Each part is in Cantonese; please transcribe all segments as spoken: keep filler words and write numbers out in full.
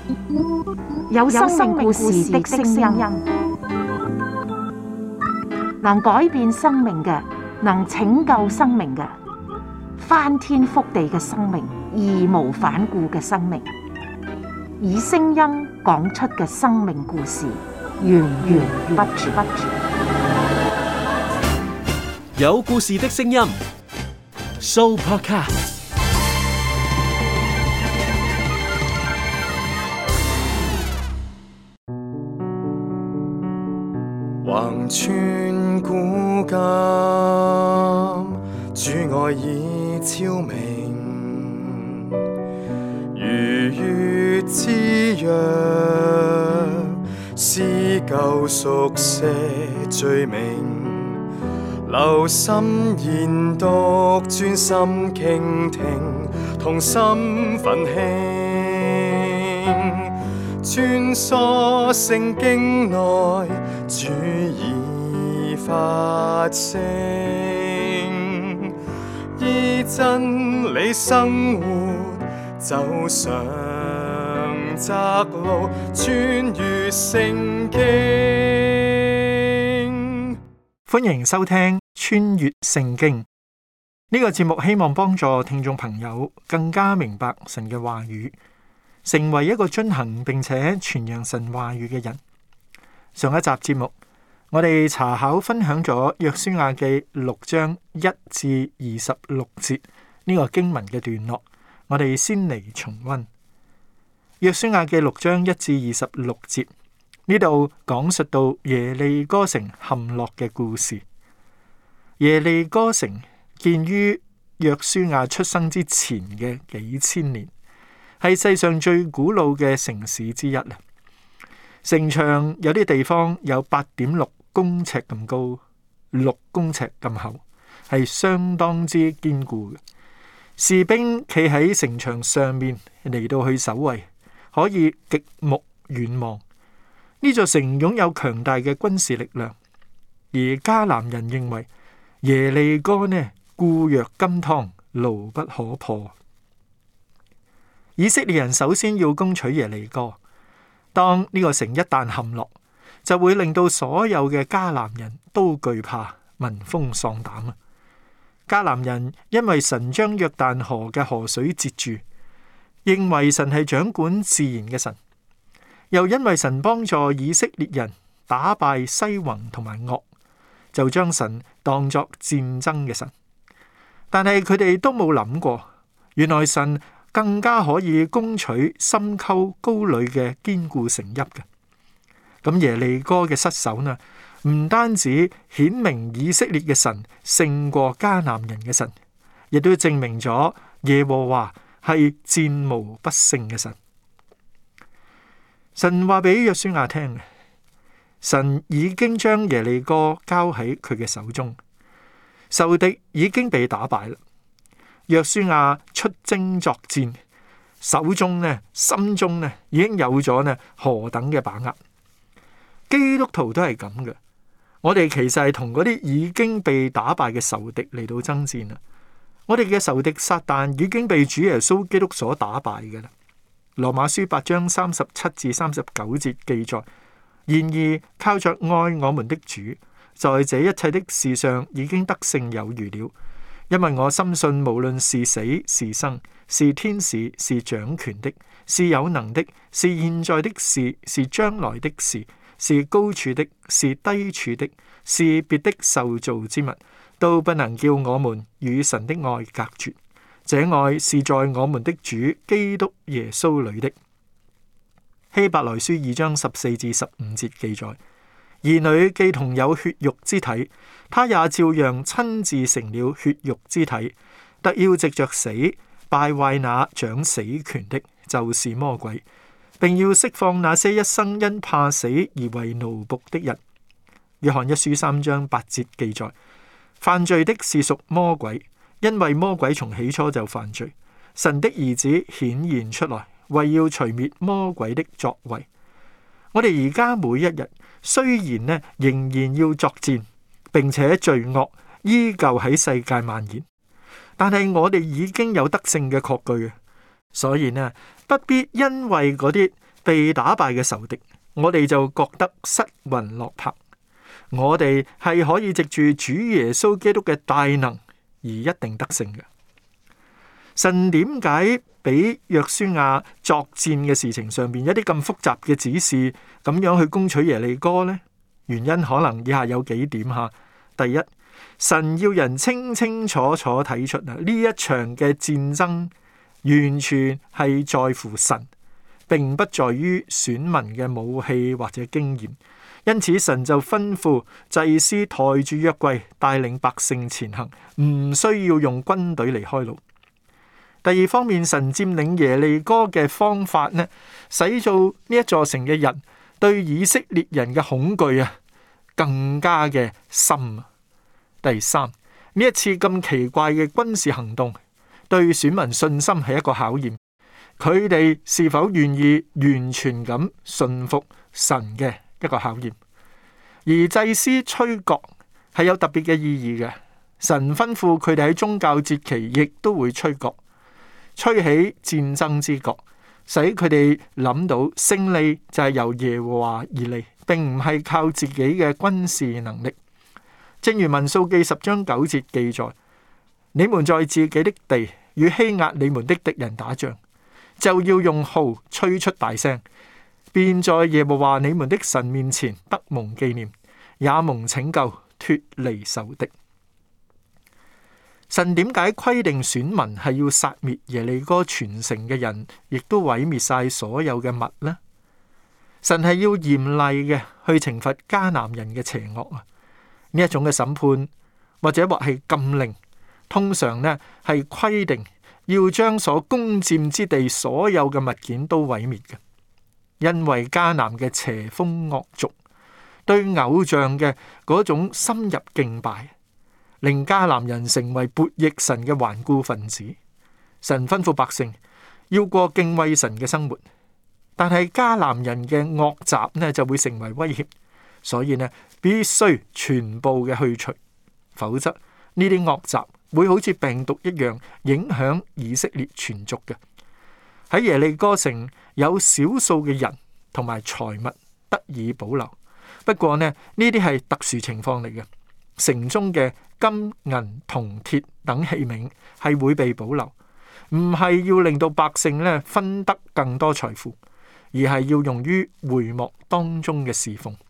有生命故事的聲音，能改變生命嘅，能拯救生命嘅，翻天覆地嘅生命，義無反顧嘅生命，以聲音講出嘅生命故事，源源不絕。 有故事的聲音 ，Sooopodcast。 橫穿古今，主愛已超明，如月之約，撕舊熟寫罪名，留心研讀，專心傾聽，同心奮興，穿梭聖經內，主已發聲，依真理生活，走上窄路，穿越聖經。 歡迎收聽穿越聖經呢個節目，希望幫助聽眾朋友更加明白神嘅話語，成為一個遵行並且傳揚神話語嘅人。上一集節目，我哋查考分享咗約書亞記六章一至二十六節呢個經文嘅段落，我哋先嚟重溫約書亞記六章一至二十六節，呢度講述到耶利哥城陷落嘅故事。耶利哥城建於約書亞出生之前嘅幾千年，係世上最古老嘅城市之一啦。城牆有啲地方有八點六公尺咁高，六公尺咁厚，係相當之堅固嘅。士兵企喺城牆上面嚟到去守衛，可以極目遠望。呢座城擁有強大嘅軍事力量，而迦南人認為耶利哥呢固若金湯，牢不可破。以色列人首先要攻取耶利哥。當呢個城一旦陷落，就會令到所有嘅迦南人都懼怕，聞風喪膽啊！迦南人因為神將約旦河嘅河水截住，認為神係掌管自然嘅神，又因為神幫助以色列人打敗西宏同埋噩，就將神當作戰爭嘅神。但係佢哋都冇諗過，原來神更加可以攻取深溝高壘嘅堅固城邑嘅。咁耶利哥嘅失守呢，唔單止顯明以色列嘅神勝過迦南人嘅神，亦都證明咗耶和華係戰無不勝嘅神。神話俾約書亞聽，神已經將耶利哥交喺佢嘅手中，仇敵已經被打敗啦。約書亞出征作戰，手中呢、心中呢，已經有咗呢何等嘅把握。基督徒都係咁嘅，我哋其實係同嗰啲已經被打敗嘅仇敵嚟到爭戰啦。我哋嘅仇敵撒旦已經被主耶穌基督所打敗嘅啦。羅馬書八章三十七至三十九節記載：然而靠着愛我們的主，在這一切的事上已經得勝有餘了。因為我深信，無論是死是生，是天使，是掌權的，是有能的，是現在的事，是將來的事，是高處的，是低處的，是別的受造之物，都不能叫我們與神的愛隔絕。這愛是在我們的主基督耶穌裏的。希伯來書二章十四至十五節記載：兒女既同有血肉之體，他也照樣親自成了血肉之體，特要藉着死敗壞那掌死權的，就是魔鬼，並要釋放那些一生因怕死而為奴僕的人。約翰一書三章八節記載：犯罪的是屬魔鬼，因為魔鬼從起初就犯罪。神的兒子顯現出來，為要除滅魔鬼的作為。我哋而家每一日雖然呢仍然要作戰，並且罪惡依舊喺世界蔓延，但係我哋已經有得勝嘅確據，所以呢不必因為嗰啲被打敗嘅仇敵，我哋就覺得失魂落魄。我哋係可以藉住主耶穌基督嘅大能而一定得勝嘅。神點解俾約書亞作戰嘅事情上邊一啲咁複雜嘅指示，咁樣去攻取耶利哥呢？原因可能以下有幾點吓。第一，神要人清清楚楚睇出啊，呢一場嘅戰爭完全係在乎神，並不在於選民嘅武器或者經驗。因此神就吩咐祭司抬住約櫃帶領百姓前行，唔需要用軍隊嚟開路。第二方面，神佔領耶利哥嘅方法呢，使到呢一座城嘅人對以色列人嘅恐懼啊更加嘅深。第三，呢一次咁奇怪嘅軍事行動對選民信心係一個考驗，佢哋是否願意完全咁信服神嘅一個考驗。而祭司吹角係有特別嘅意義嘅，神吩咐佢哋喺宗教節期亦都會吹角，吹起戰爭之角，使佢哋諗到勝利就係由耶和華而嚟，並唔係靠自己嘅軍事能力。正如民數記十章九節記載，你們在自己的地與欺壓你們的敵人打仗，就要用號吹出大聲，便在耶和華你們的神面前得蒙紀念，也蒙拯救，脫離仇敵。神點解規定選民係要殺滅耶利哥全城嘅人，亦都毀滅晒所有嘅物呢？神係要嚴厲嘅去懲罰迦南人嘅邪惡啊！呢一種嘅審判或者或係禁令，通常呢係規定要將所攻佔之地所有嘅物件都毀滅嘅，因為迦南嘅邪風惡俗，對偶像嘅嗰種深入敬拜，令迦南人成為悖逆神嘅頑固分子。神吩咐百姓要過敬畏神嘅生活，但係迦南人嘅惡習呢就會成為威脅，所以呢必須全部嘅去除，否則呢啲惡習會好似病毒一樣影響以色列全族嘅。喺耶利哥城有少數嘅人同埋財物得以保留，不過呢呢啲係特殊情況嚟嘅。城中嘅金銀銅鐵等器皿係會被保留，唔係要令到百姓呢分得更多財富，而係要用於會幕當中嘅侍奉。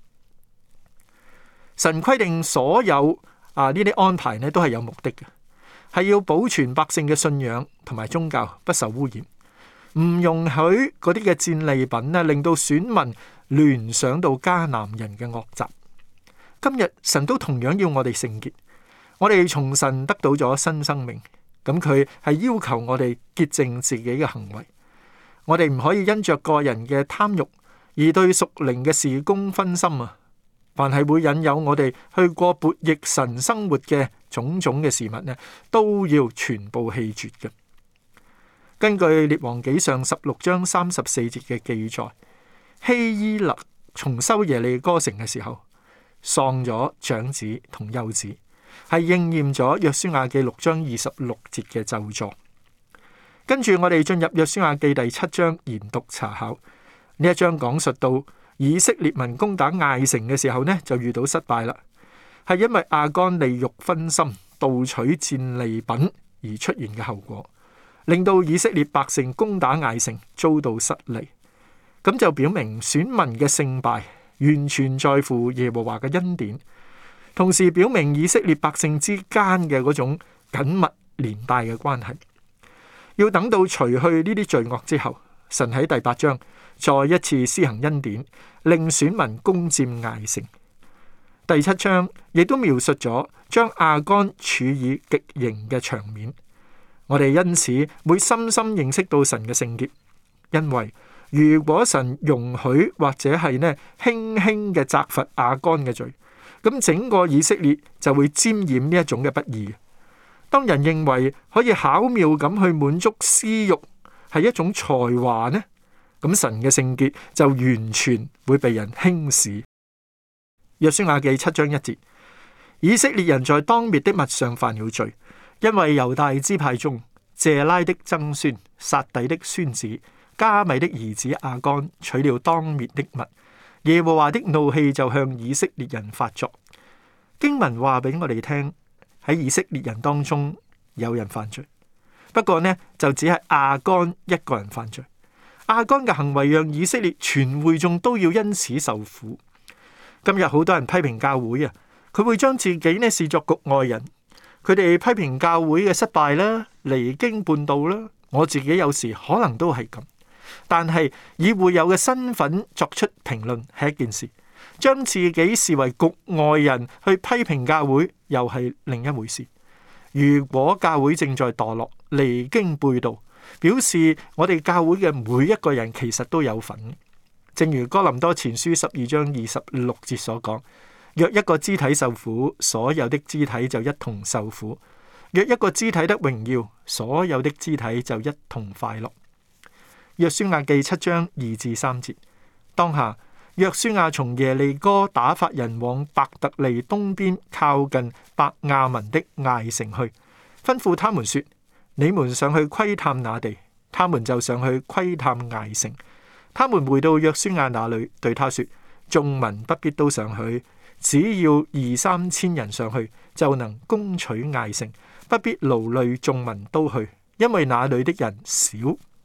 神規定所有啊呢啲安排呢都係有目的嘅，係要保存百姓嘅信仰同埋宗教不受污染，唔容許嗰啲嘅戰利品呢令到選民聯想到迦南人嘅惡習。今日神都同樣要我哋聖潔，我哋從神得到咗新生命，咁佢係要求我哋潔淨自己嘅行為。我哋唔可以因着個人嘅貪欲而對屬靈嘅事工分心啊！凡係會引誘我哋去過悖逆神生活嘅種種嘅事物呢，都要全部棄絕嘅。根據列王紀上十六章三十四節嘅記載，希伊勒重修耶利哥城嘅時候，喪咗長子同幼子，係應驗咗約書亞記六章二十六節嘅咒詛。跟住我哋進入約書亞記第七章研讀查考，呢一章講述到以色列民攻打艾城嘅時候呢，就遇到失敗啦，係因為亞干利欲分心盜取戰利品而出現嘅後果，令到以色列百姓攻打艾城遭到失利。咁就表明選民嘅勝敗完全在乎耶和華嘅恩典，同時表明以色列百姓之間嘅嗰種緊密連帶嘅關係。要等到除去呢啲罪惡之後，神喺第八章再一次施行恩典，令選民攻佔艾城。第七章亦都描述咗將亞干處以極刑嘅場面。我哋因此會深深認識到神嘅聖潔，因為如果神容許或者係呢輕輕嘅責罰亞干嘅罪，咁整個以色列就會沾染呢一種嘅不義。當人認為可以巧妙咁去滿足私欲係一種才華呢，咁神嘅聖潔就完全會被人輕視。約書亞記七章一節，以色列人在當滅的物上犯了罪，因為猶大支派中謝拉的曾孫撒底的孫子加米的兒子亞干取了當滅的物，耶和華的怒氣就向以色列人發作。經文話俾我哋聽，喺以色列人當中有人犯罪，不過呢就只係亞干一個人犯罪。亞干嘅行為讓以色列全會眾都要因此受苦。今日好多人批評教會啊，佢會將自己呢視作局外人，佢哋批評教會嘅失敗啦、離經叛道啦。我自己有時可能都係咁，但係以會友嘅身份作出評論係一件事，將自己視為局外人去批評教會又係另一回事。如果教會正在墮落、離經背道，表示我哋教會嘅每一個人其實都有份。正如哥林多前書十二章二十六節所講，若一個肢體受苦，所有的肢體就一同受苦；若一個肢體得榮耀，所有的肢體就一同快樂。約書亞記七章二至三節，當下約書亞從耶利哥打發人往伯特利東邊靠近伯亞文的艾城去，吩咐他們說：你們上去窺探那地。他們就上去窺探艾城。他們回到約書亞那裏，對他說：眾民不必都上去，只要二三千人上去，就能攻取艾城，不必勞累眾民都去，因為那裏的人少。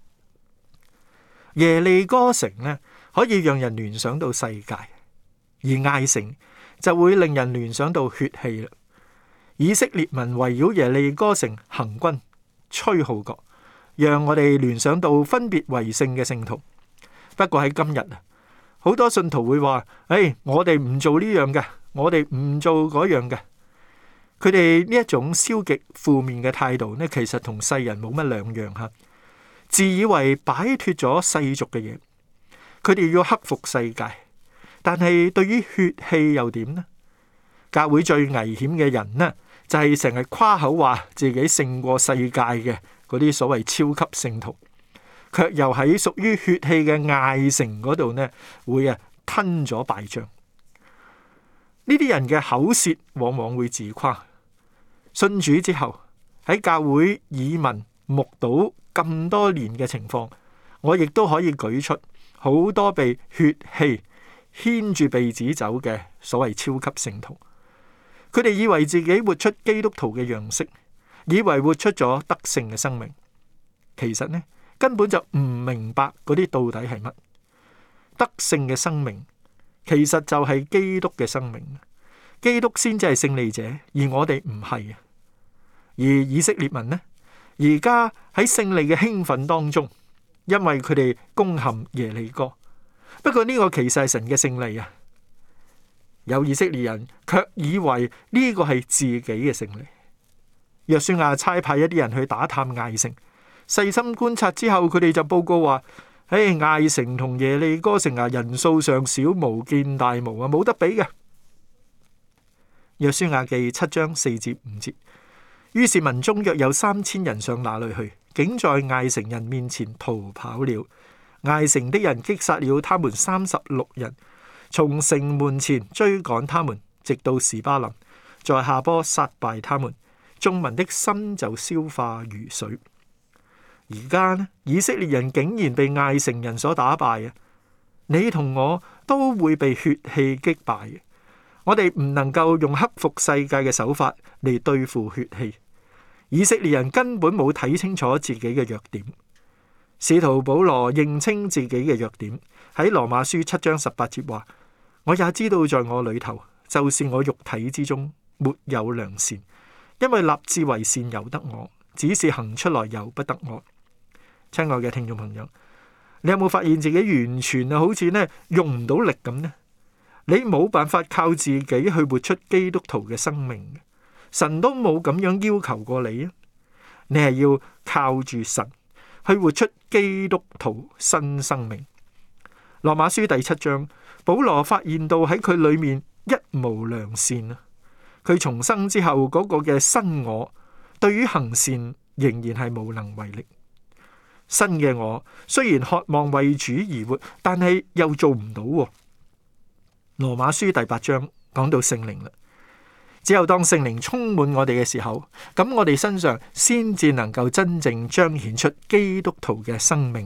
耶利哥城呢，可以讓人聯想到世界，而艾城就會令人聯想到血氣啦。以色列民圍繞耶利哥城行軍，吹號角，讓我哋聯想到分別為聖嘅聖徒。不過喺今日啊，好多信徒會話：誒，我哋唔做呢樣嘅，我哋唔做嗰樣嘅。佢哋呢一種消極負面嘅態度呢，其實同世人冇乜兩樣吓，自以為擺脫咗世俗嘅嘢，佢哋要克服世界。但係對於血氣又點呢？教會最危險嘅人呢，就係成日誇口話自己勝過世界嘅嗰啲所謂超級聖徒，卻又喺屬於血氣嘅艾城嗰度呢，會啊吞咗敗仗。呢啲人嘅口舌往往會自誇，信主之後喺教會耳聞目睹咁多年嘅情況，我亦都可以舉出好多被血氣牽住鼻子走嘅所謂超級聖徒。佢哋以為自己活出基督徒嘅樣式，以為活出咗得勝嘅生命，其實呢根本就唔明白嗰啲到底係乜。得勝嘅生命其實就係基督嘅生命，基督先至係勝利者，而我哋唔係啊。而以色列民呢，而家喺勝利嘅興奮當中，因為佢哋攻陷耶利哥。不過呢個其實係神嘅勝利啊！有以色列人卻以為呢個係自己嘅勝利。約書亞差派一啲人去打探艾城，細心觀察之後，佢哋就報告話：誒，艾城同耶利哥城啊，人數上小，無見大無啊，冇得比嘅。約書亞記七章四至五節。於是民中約有三千人上那裏去，竟在艾城人面前逃跑了。艾城的人擊殺了他們三十六人，從城門前追趕他們，直到士巴林，在下坡殺敗他們。眾民的心就消化如水。而家呢，以色列人竟然被艾城人所打敗啊！你同我都會被血氣擊敗嘅。我哋唔能夠用克服世界嘅手法嚟對付血氣。以色列人根本冇睇清楚自己嘅弱點。使徒保羅認清自己嘅弱點，喺羅馬書七章十八節話：我也知道在我裏頭，就是我肉體之中沒有良善，因為立志為善由得我，只是行出來由不得我。親愛嘅聽眾朋友，你有冇發現自己完全啊，好似呢用唔到力咁呢？你冇辦法靠自己去活出基督徒嘅生命，神都冇咁樣要求過你啊！你係要靠住神去活出基督徒新生命。羅馬書第七章，保羅發現到喺佢裏面一無良善啊！佢重生之後嗰個嘅新我，對於行善仍然係無能為力。新嘅我雖然渴望為主而活，但係又做唔到。羅馬書第八章講到聖靈啦，只有當聖靈充滿我哋嘅時候，咁我哋身上先至能夠真正彰顯出基督徒嘅生命啊！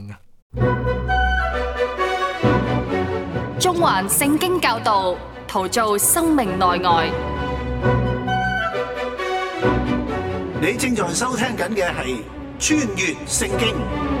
中環聖經教導，陶造生命內外。 你正在收聽緊嘅係穿越聖經。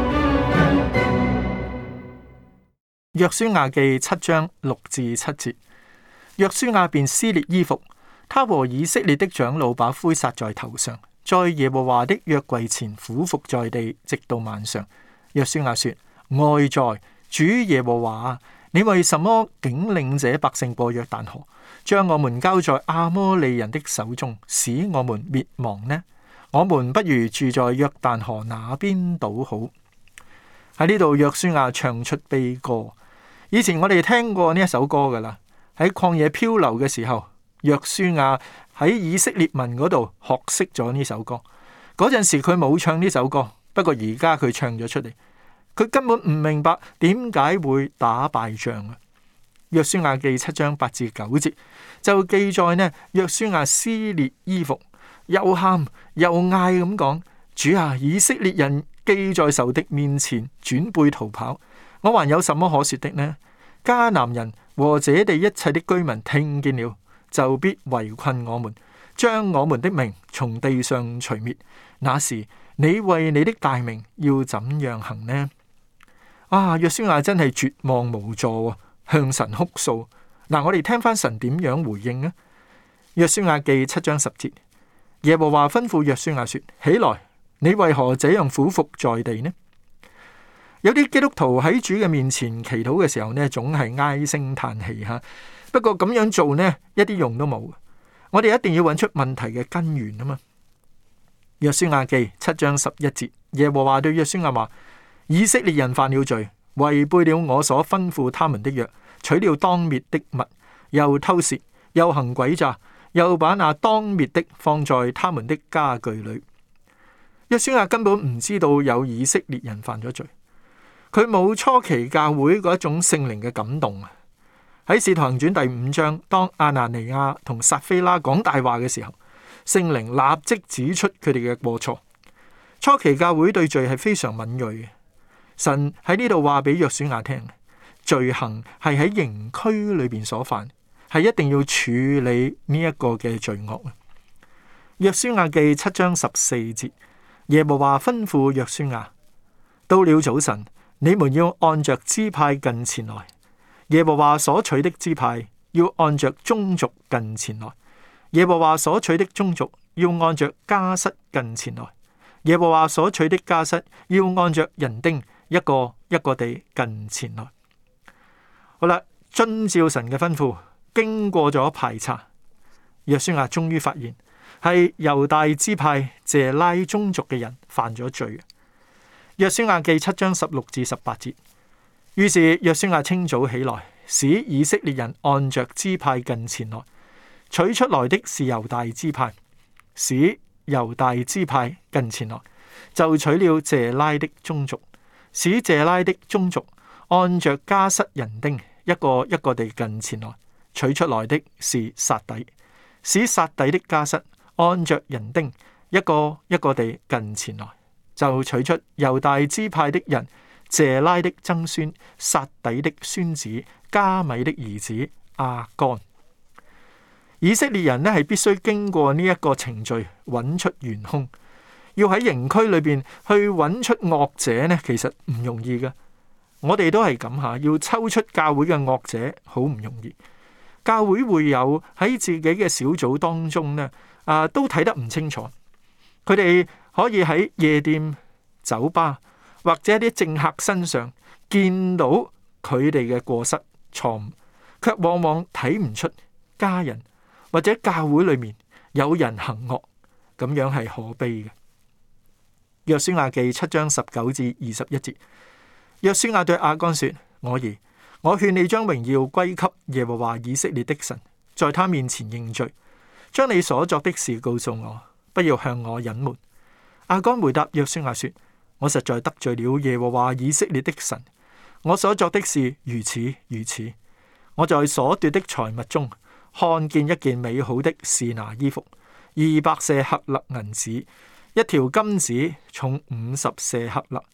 約書亞記七章六至七節，約書亞便撕裂衣服，他和以色列的長老把灰撒在頭上，在耶和華的約櫃前俯伏在地，直到晚上。約書亞說：哀哉，主耶和華，你為什麼竟領這百姓過約旦河，將我們交在亞摩利人的手中，使我們滅亡呢？我們不如住在約旦河那邊倒好。喺呢度，約書亞唱出悲歌。以前我哋聽過呢一首歌噶啦，喺曠野漂流嘅時候，約書亞喺以色列民嗰度學識咗呢首歌。嗰陣時佢冇唱呢首歌，不過而家佢唱咗出嚟。佢根本唔明白點解會打敗仗啊。約書亞記七章八至九節就記載呢，約書亞撕裂衣服，又喊又嗌咁講：主啊，以色列人既在仇敵面前轉背逃跑，我還有什麼可說的呢？迦南人和這地一切的居民聽見了，就必圍困我們，將我們的名從地上除滅。那時你為你的大名要怎樣行呢？啊，約書亞真係絕望無助，向神哭訴。嗱，我哋聽翻神點樣回應呢？約書亞記七章十節，耶和華吩咐約書亞說：起來，你為何這樣俯伏在地呢？有啲基督徒喺主嘅面前祈禱嘅時候呢，總係唉聲嘆氣吓。不過咁樣做呢，一啲用都冇。我哋一定要揾出問題嘅根源啊嘛。約書亞記七章十一節，耶和華對約書亞話：以色列人犯了罪，違背了我所吩咐他們的約，取了當滅的物，又偷竊，又行詭詐，又把那當滅的放在他們的家具裏。約書亞根本唔知道有以色列人犯咗罪。佢冇初期教會嗰一種聖靈嘅感動啊！喺使徒行傳第五章，當亞拿尼亞同撒非拉講大話嘅時候，聖靈立即指出佢哋嘅過錯。初期教會對罪係非常敏銳嘅。神喺呢度話俾約書亞聽，罪行係喺營區裏邊所犯，係一定要處理呢一個嘅罪惡。約書亞記七章十四節，耶和華吩咐約書亞：到了早晨，你們要按着支派近前來，耶和華所取的支派要按着宗族近前來，耶和華所取的宗族要按着家室近前來，耶和華所取的家室要按着人丁一個一個地近前來。好啦，遵照神嘅吩咐，經過咗排查，約書亞終於發現係猶大支派謝拉宗族嘅人犯咗罪。約書亞記七章十六至十八節，於是約書亞清早起來，使以色列人按着支派近前來，取出來的是猶大支派，使猶大支派近前來，就取了謝拉的宗族，使謝拉的宗族按着家室人丁一個一個地近前來，取出來的是撒底，使撒底的家室按着人丁一個一個地近前來，就取出猶大支派的人謝拉的曾孫撒底的孫子加米的兒子亞干。以色列人呢係必須經過呢一個程序，揾出元兇。要喺營區裏邊去揾出惡者呢，其實唔容易嘅。我哋都係咁吓，要抽出教會嘅惡者，好唔容易。教會會有喺自己嘅小組當中呢，啊，都睇得唔清楚。佢哋可以喺夜店、酒吧或者啲政客身上見到佢哋嘅過失、錯誤，卻往往睇唔出家人或者教會裏面有人行惡，咁樣係可悲嘅。約書亞記七章十九至二十一節，約書亞對亞干說：我兒，我勸你將榮耀歸給耶和華以色列的神，在他面前認罪，將你所作的事告訴我，不要向我隱瞞。亞干回答約書亞說：我實在得罪了耶和華以色列的神，我所作的事如此如此。我在所奪的財物中看見一件美好的示拿衣服，二百舍客勒銀子，一條金子重五十舍客勒。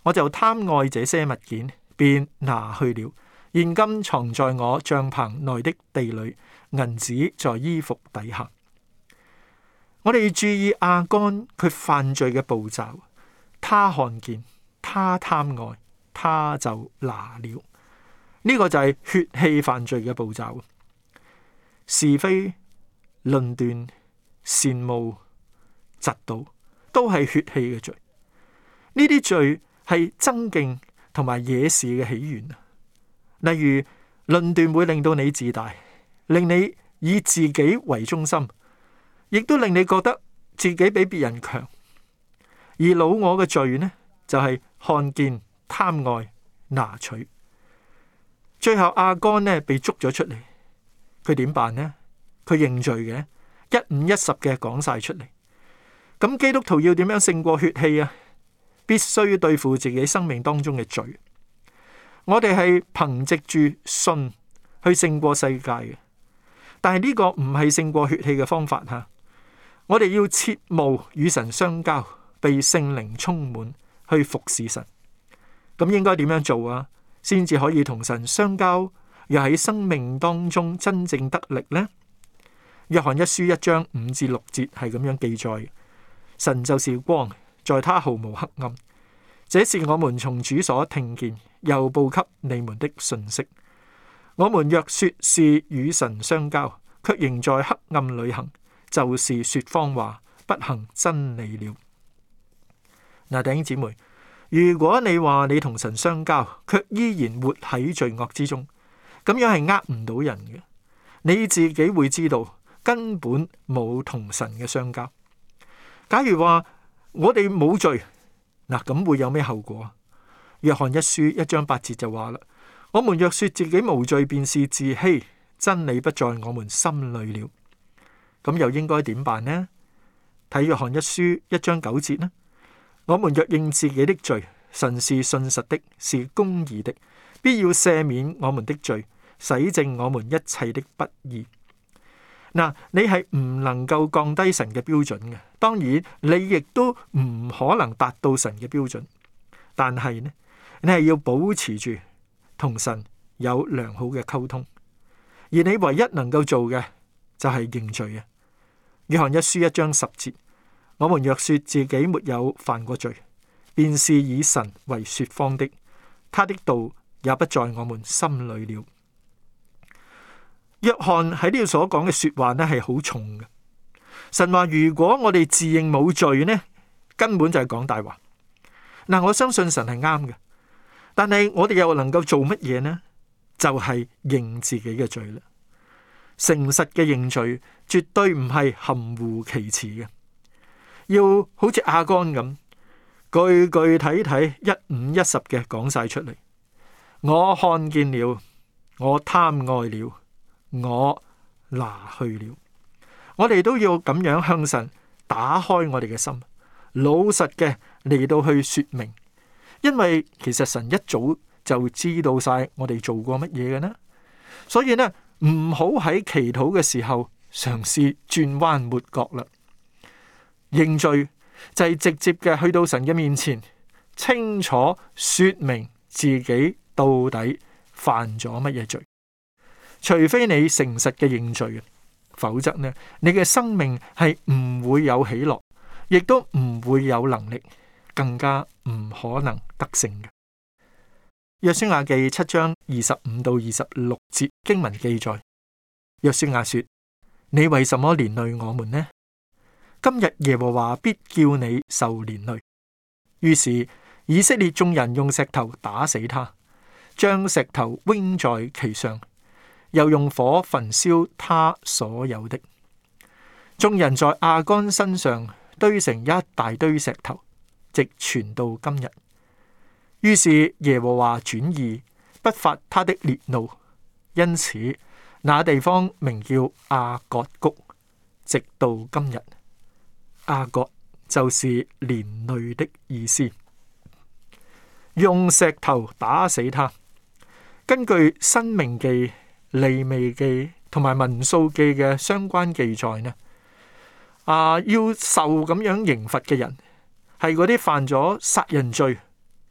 我就貪愛這些物件，便拿去了。現今藏在我帳棚內的地裏，銀子在衣服底下。我哋注意亞干佢犯罪嘅步驟，他看見，他貪愛，他就拿了。呢、這個就係血氣犯罪嘅步驟，是非、論斷、羨慕、嫉妒，都係血氣嘅罪。呢啲罪係爭競同埋惹事嘅起源。例如論斷會令到你自大，令你以自己為中心，亦都令你覺得自己比別人強。而老我嘅罪呢，就係、是、看見、貪愛、拿取。最後亞干呢被捉咗出嚟，佢點辦呢？佢認罪嘅，一五一十嘅講晒出嚟。咁基督徒要點樣勝過血氣啊？必須對付自己生命當中嘅罪。我哋係憑藉住信去勝過世界嘅，但係呢個唔係勝過血氣嘅方法吓。我哋要切慕與神相交，被聖靈充滿，去服侍神。咁應該點樣做啊？先至可以同神相交，又喺生命當中真正得力呢？約翰一書一章五至六節係咁樣記載：神就是光，在他毫無黑暗。這是我們從主所聽見又報給你們的信息。我們若說是與神相交，卻仍在黑暗裏行，就是說謊話，不行真理了。嗱，弟兄姊妹，如果你話你同神相交，卻依然活喺罪惡之中，咁樣係呃唔到人嘅。你自己會知道根本冇同神嘅相交。假如話我哋冇罪，嗱，咁會有咩後果啊？約翰一書一章八節就話啦：我們若說自己無罪，便是自欺，真理不在我們心裏了。咁又應該點辦呢？睇約翰一書一章九節呢？我們若認自己的罪，神是信實的，是公義的，必要赦免我們的罪，洗淨我們一切的不義。嗱，你係唔能夠降低神嘅標準嘅，當然你亦都唔可能達到神嘅標準，但係呢，你係要保持住同神有良好嘅溝通，而你唯一能夠做嘅就係認罪啊。約翰一書一章十節：我們若說自己沒有犯過罪，便是以神為說謊的，他的道也不在我們心裏了。約翰喺呢度所講嘅說話呢係好重嘅。神話如果我哋自認冇罪呢，根本就係講大話。嗱，我相信神係啱嘅，但係我哋又能夠做乜嘢呢？就係認自己嘅罪啦。誠實嘅認罪絕對唔係含糊其辭嘅，要好似亞干咁具具體體一五一十嘅講晒出嚟。我看見了，我貪愛了，我拿去了。我哋都要咁樣向神打開我哋嘅心，老實嘅嚟到去說明，因為其實神一早就知道晒我哋做過乜嘢嘅呢。所以呢，唔好喺祈禱嘅時候嘗試轉彎抹角啦。認罪就係直接嘅去到神嘅面前，清楚說明自己到底犯咗乜嘢罪。除非你誠實嘅認罪，否則呢，你嘅生命係唔會有喜樂，亦都唔會有能力，更加唔可能得勝嘅。約書亞記七章二十五到二十六節經文記載，約書亞說：你為什麼連累我們呢？今日耶和華必叫你受連累。於是以色列眾人用石頭打死他，將石頭扔在其上，又用火焚燒他所有的。眾人在亞干身上堆成一大堆石頭，直傳到今日。於是耶和華轉意，不發他的烈怒，因此那地方名叫亞割谷，直到今日。亞割就是連累的意思。用石頭打死他。根據申命記、利未記同埋民數記嘅相關記載呢，啊，要受咁樣刑罰嘅人係嗰啲犯咗殺人罪、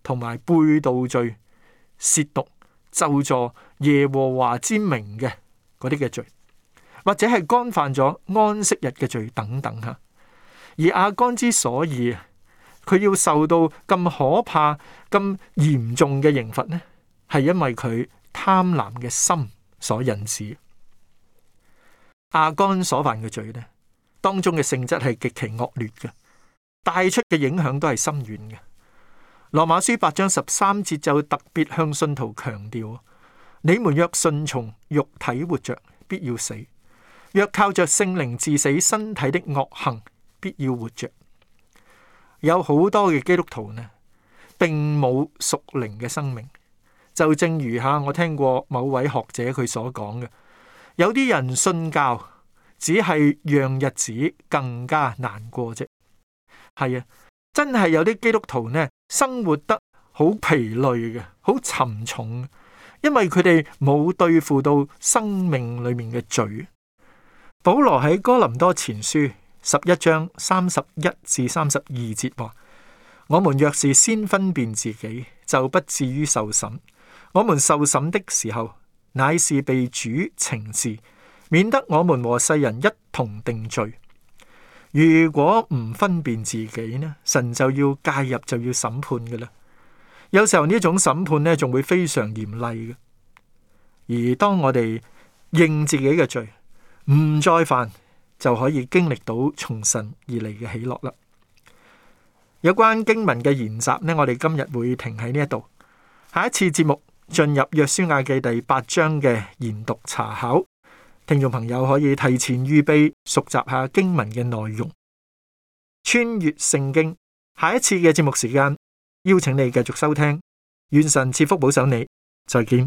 同埋背道罪、褻瀆、咒詛耶和華之名嘅嗰啲嘅罪，或者係干犯咗安息日嘅罪等等吓。而亞干之所以佢要受到咁可怕、咁嚴重嘅刑罰呢，係因為佢貪婪嘅心所引致。亞干所犯嘅罪呢，當中嘅性質係極其惡劣嘅，帶出嘅影響都係深遠嘅。羅馬書八章十三節就特別向信徒強調：你們若順從肉體活着，必要死；若靠着聖靈治死身體的惡行，必要活着。有好多嘅基督徒呢，並冇屬靈嘅生命，就正如下我聽過某位學者佢所講嘅，有啲人信教只係讓日子更加難過啫。係啊，真係有啲基督徒呢，生活得好疲累嘅，好沉重，因為佢哋冇對付到生命裏面嘅罪。保羅喺哥林多前書十一章三十一至三十二節話：我們若是先分辨自己，就不至於受審。我們受審的時候，乃是被主懲治，免得我們和世人一同定罪。如果唔分辨自己呢，神就要介入，就要審判㗎喇。有時候呢種審判呢，仲會非常嚴厲嘅。而當我哋認自己嘅罪，唔再犯，就可以經歷到從神而嚟嘅喜樂啦。有關經文嘅研習呢，我哋今日會停喺呢一度。下一次節目進入約書亞記第八章嘅研讀查考，聽眾朋友可以提前預備熟習下經文嘅內容。穿越聖經，下一次嘅節目時間，邀請你繼續收聽。願神賜福保守你，再見。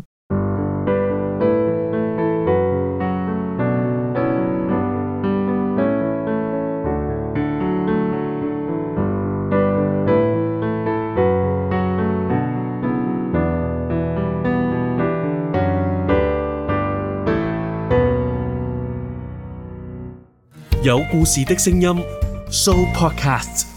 有故事的聲音 Show Podcast。